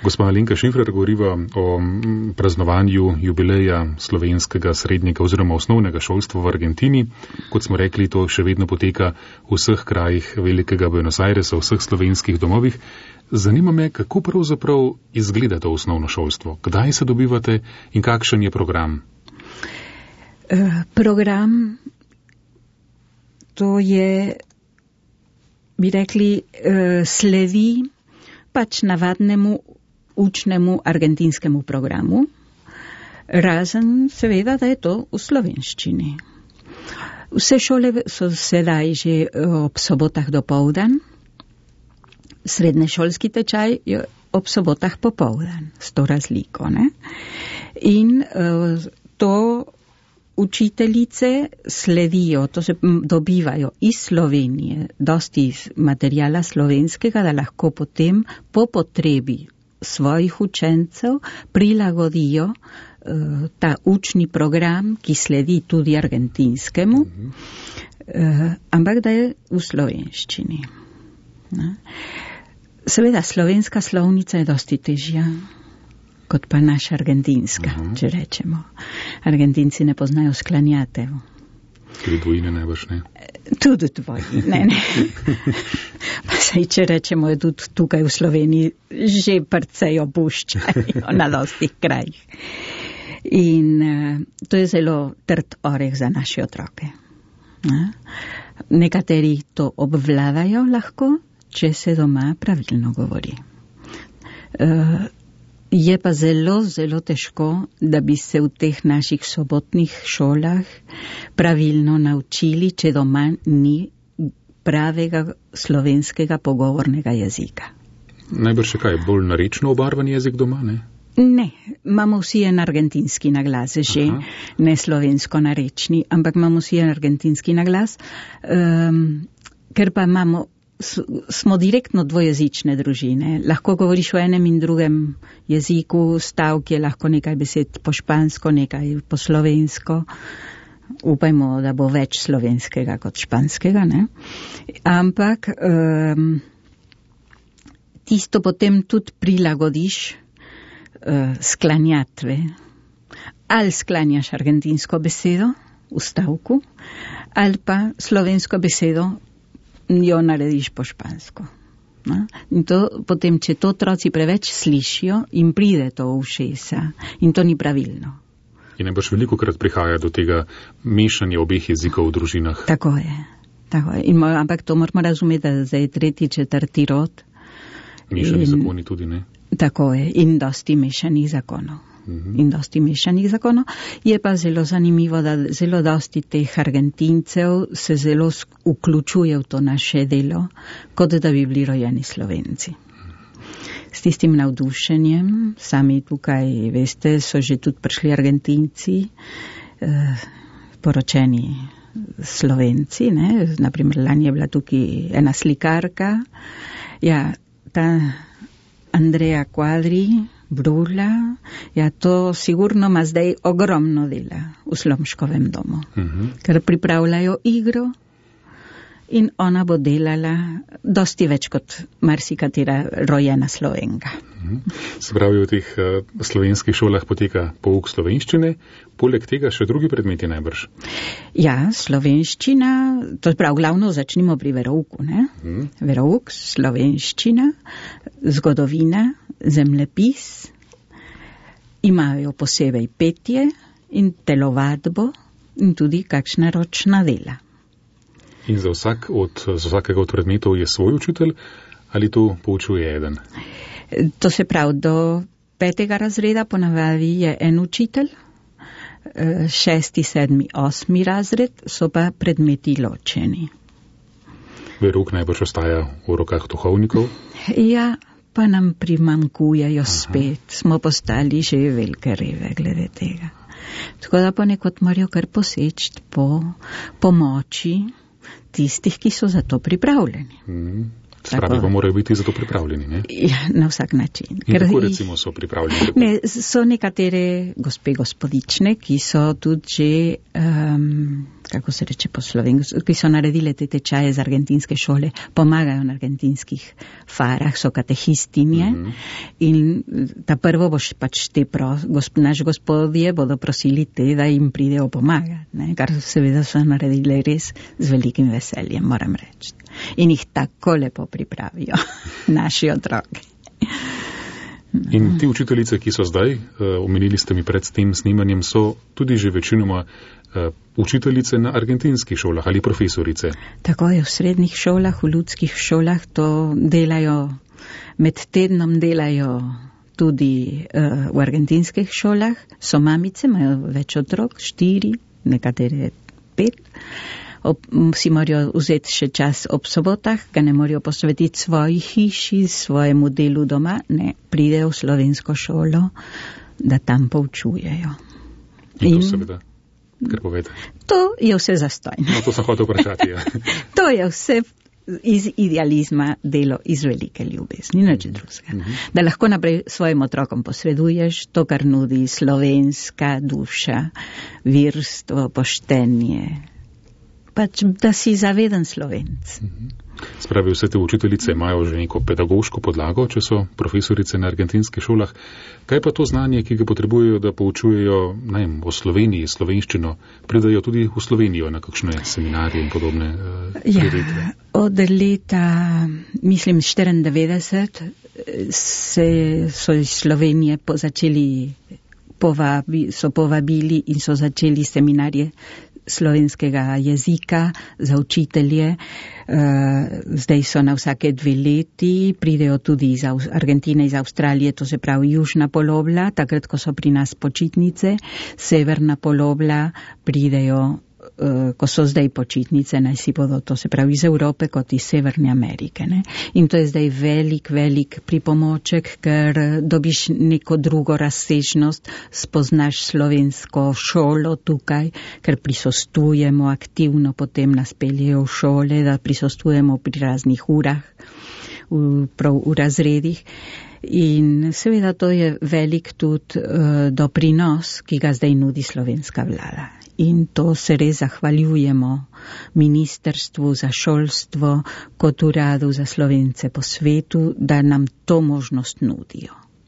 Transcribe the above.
Gospa Alenka Šifrer, govoriva o praznovanju jubileja slovenskega srednjega oziroma osnovnega šolstva v Argentini. Kot smo rekli, to še vedno poteka v vseh krajih velikega Buenos Airesa, v vseh slovenskih domovih. Zanima me, kako pravzaprav izgleda to osnovno šolstvo? Kdaj se dobivate in kakšen je program? Program, to je, bi rekli, sledi pač navadnemu učnemu argentinskemu programu, razen seveda, da je to v slovenščini. Vse šole so sedaj že ob sobotah dopoldan, srednješolski tečaj je ob sobotah popoldan, s to razliko, ne? In to učiteljice sledijo, to se dobivajo iz Slovenije, dosti materijala slovenskega, da lahko potem po potrebi svojih učencev prilagodijo ta učni program, ki sledi tudi argentinskemu, ampak da je v slovenščini. Seveda, slovenska slovnica je dosti težja kot pa naša argentinska, če rečemo. Argentinci ne poznajo sklanjatev. Tudi dvojine najbrž ne. Tudi dvojine, ne. Pa saj, če rečemo, je tudi tukaj v Sloveniji že precej opuščajo na dostih krajih. In to je zelo trd oreh za naše otroke. Nekateri to obvladajo lahko, če se doma pravilno govori. Je pa zelo, zelo težko, da bi se v teh naših sobotnih šolah pravilno naučili, če doma ni pravega slovenskega pogovornega jezika. Najbrž še kaj, bolj narečno obarvan jezik doma, ne? Ne, imamo vsi en argentinski naglas, že ne slovensko narečni, ampak imamo vsi en argentinski naglas, ker pa smo direktno dvojezične družine. Lahko govoriš v enem in drugem jeziku, stavk je lahko nekaj besed po špansko, nekaj po slovensko. Upajmo, da bo več slovenskega kot španskega, ne? Ampak tisto potem tudi prilagodiš sklanjatve. Ali sklanjaš argentinsko besedo v stavku, ali pa slovensko besedo jo narediš po špansko. No? In to potem, če to otroci preveč slišijo, jim pride to v ušesa in to ni pravilno. In najbrž veliko krat prihaja do tega mešanja obeh jezikov v družinah. Tako je. Ampak to moramo razumeti, da zdaj je 3., 4. rod. Mešani zakoni tudi, ne? Tako je. In dosti mešanih zakonov. Je pa zelo zanimivo, da zelo dosti teh Argentincev se zelo vključuje v to naše delo, kot da bi bili rojeni Slovenci. S tistim navdušenjem, sami tukaj, veste, so že tudi prišli Argentinci, poročeni Slovenci, ne? Naprimer, lani je bila tukaj ena slikarka, ta Andrea Quadri, Brula, to sigurno ima zdaj ogromno dela v Slomškovem domu, ker pripravljajo igro in ona bo delala dosti več kot marsikatera rojena Slovenka. Se pravi, v teh slovenskih šolah poteka pouk slovenščine, poleg tega še drugi predmeti najbrž? Ja, slovenščina, to prav glavno začnimo pri verouku, ne? Verouk, slovenščina, zgodovina, zemljepis, imajo posebej petje in telovadbo in tudi kakšna ročna dela. In za vsakega od predmetov je svoj učitelj ali tu poučuje eden? To se pravi, do 5. razreda ponavadi je en učitelj, 6., 7., 8. razred so pa predmeti ločeni. Verouk najbrž ostaja v rokah duhovnikov? Ja, pa nam primanjkujejo spet. Smo postali že velike reve glede tega. Tako da ponekod morajo kar poseči po pomoči tistih, ki so za to pripravljeni. Spravi, pa morajo biti za to pripravljeni, ne? Ja, na vsak način. In kako recimo so pripravljeni? Ne, so nekatere gospodične, ki so tudi že, kako se reče po slovensko, ki so naredile te tečaje z argentinske šole, pomagajo na argentinskih farah, so katehistinje in ta prvo boš pač naš gospodje bodo prosili te, da jim pridejo pomagati, ne? Kar seveda so naredile res z velikim veseljem, moram reči. In jih tako lepo pripravijo naši otroki. In ti učiteljice, ki so zdaj, omenili ste mi pred tem snimanjem, so tudi že večinoma učiteljice na argentinskih šolah ali profesorice. Tako je, v srednjih šolah, v ljudskih šolah to delajo, med tednom delajo tudi v argentinskih šolah. So mamice, imajo več otrok, 4, nekatere 5. Si morajo vzeti še čas ob sobotah, ga ne morajo posvetiti svoji hiši, svojemu delu doma, ne, pridejo v slovensko šolo, da tam poučujejo. In to seveda, kar povede. To je vse zastojno. No, to sem hotel vprašati, ja. To je vse iz idealizma delo, iz velike ljubezni, nič drugega. Da lahko naprej svojim otrokom posreduješ to, kar nudi slovenska duša, virstvo, poštenje, pač, da si zaveden Slovenc. Spravi, vse te učiteljice imajo že neko pedagoško podlago, če so profesorice na argentinskih šolah. Kaj pa to znanje, ki ga potrebujejo, da poučujejo, ne vem, o Sloveniji, slovenščino, pridajo tudi v Slovenijo na kakšne seminarje in podobne prireditve? Ja, od leta, mislim, 94 so iz Slovenije so povabili in so začeli seminarje slovenskega jezika za učitelje. Zdaj so na vsake 2 leti, pridejo tudi iz Argentine, iz Avstralije, to se pravi južna polobla, takrat, ko so pri nas počitnice, severna polobla pridejo, ko so zdaj počitnice, naj si bodo, to se pravi iz Evrope kot iz Severne Amerike. Ne? In to je zdaj velik pripomoček, ker dobiš neko drugo razsežnost, spoznaš slovensko šolo tukaj, ker prisostujemo aktivno, potem nas peljejo v šole, da prisostujemo pri raznih urah, v razredih. In seveda to je velik tudi doprinos, ki ga zdaj nudi slovenska vlada. In to se res zahvaljujemo Ministrstvu za šolstvo kot uradu za Slovence po svetu, da nam to možnost nudijo.